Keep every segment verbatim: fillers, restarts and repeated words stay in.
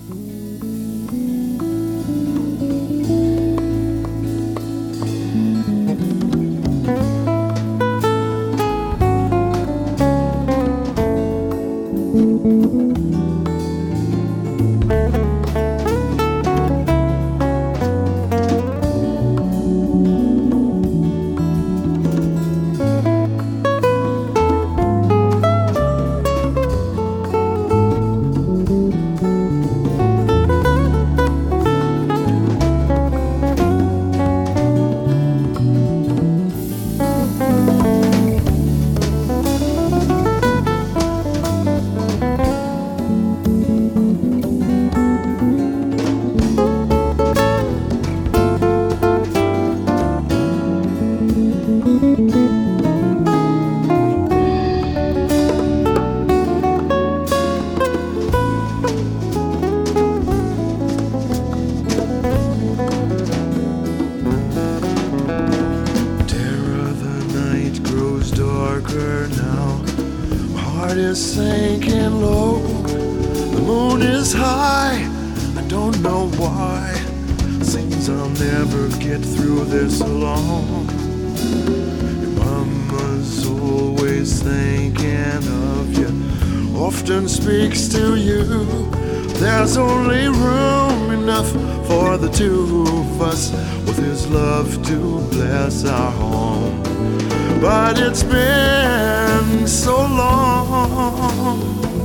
Now, my heart is sinking low. The moon is high, I don't know why. Seems I'll never get through this alone. Your mama's always thinking of you, often speaks to you. There's only room enough for the two of us, with his love to bless our home. But it's been so long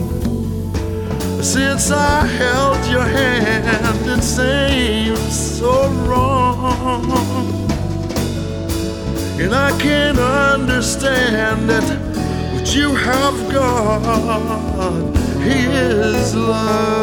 since I held your hand. It seems so wrong, and I can't understand it, but you have got his love.